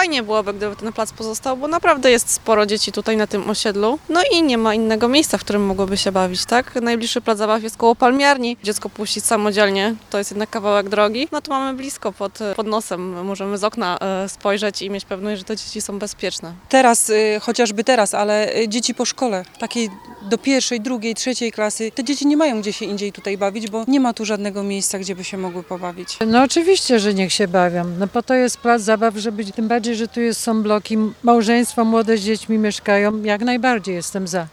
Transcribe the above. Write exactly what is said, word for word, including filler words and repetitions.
fajnie byłoby, gdyby ten plac pozostał, bo naprawdę jest sporo dzieci tutaj na tym osiedlu. No i nie ma innego miejsca, w którym mogłoby się bawić, tak? Najbliższy plac zabaw jest koło palmiarni. Dziecko puścić samodzielnie, to jest jednak kawałek drogi. No to mamy blisko, pod, pod nosem. Możemy z okna e, spojrzeć i mieć pewność, że te dzieci są bezpieczne. Teraz, y, chociażby teraz, ale y, dzieci po szkole, takiej do pierwszej, drugiej, trzeciej klasy, te dzieci nie mają gdzie się indziej tutaj bawić, bo nie ma tu żadnego miejsca, gdzie by się mogły pobawić. No oczywiście, że niech się bawią. No po to jest plac zabaw, żeby tym bardziej, że tu jest, są bloki, małżeństwa młode z dziećmi mieszkają, jak najbardziej jestem za.